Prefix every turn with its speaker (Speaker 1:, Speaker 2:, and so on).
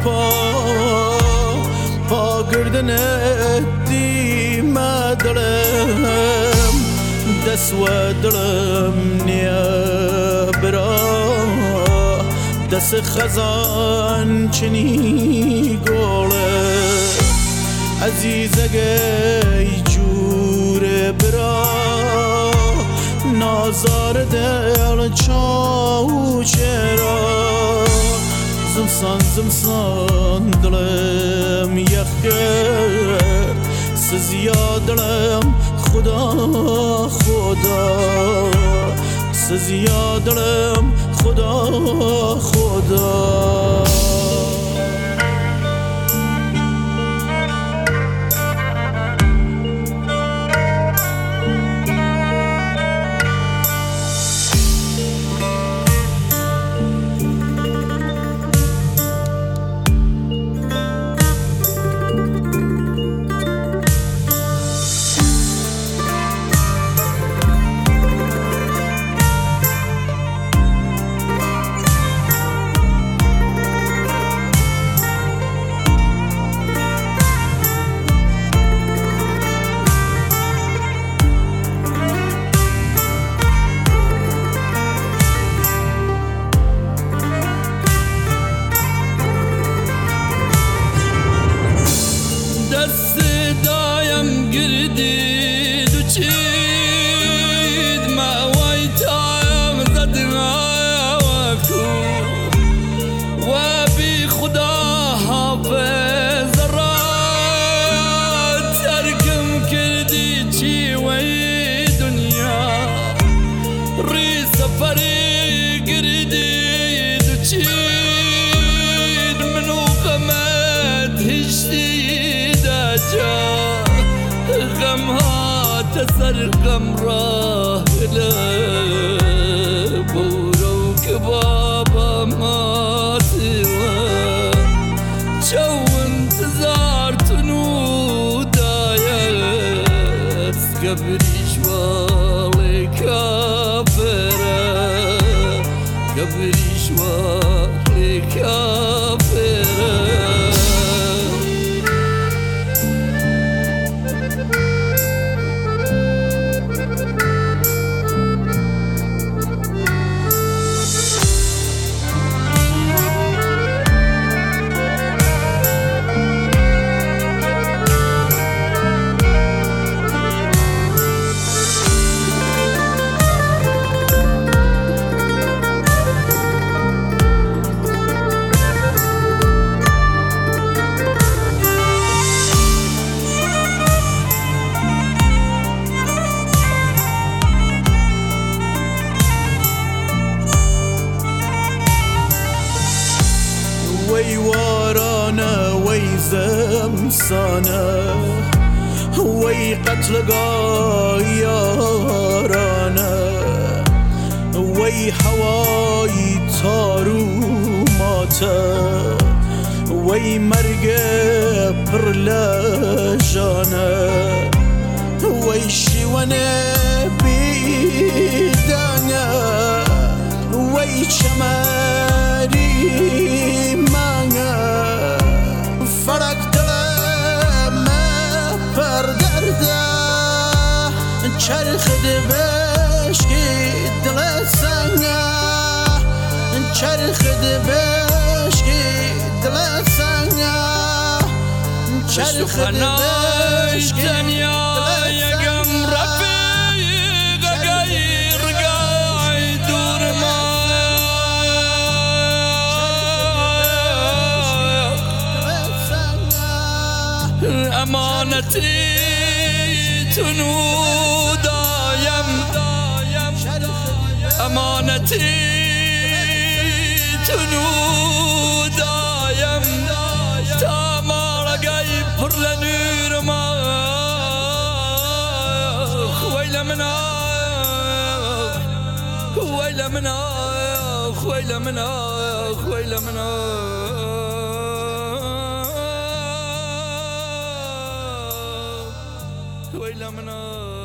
Speaker 1: پا گردن دیمه دلم دست و دلم نیه برا دست خزان چنی گوله عزیزه گی جور برا نازار دل چاو چرا زمسان دلم یخه سزیا دلم خدا سزیا دلم خدا
Speaker 2: تسرقم راه لبورو كبابا ما توا شو انتظار تنو دايت قبري شوالي كافرة قبري شوالي كافرة
Speaker 1: وی وارانه وی زمسانه وی قتلگاه یارانه وی هوای تاروماته وی مرگ پر لجانه وی شیوانه بیدانه وی چمری فرق دلم پر درده چرخ دبشکی دل سنگه چرخ دبشکی دل سنگه چرخ دبشکی
Speaker 2: یگم رفیق غیر گای دور ما امانتی تنو دایم امانتی تنو دایم تا مارگای پر لنور ما خویل منا خویل منا خویل منا خویل منا ويلا منا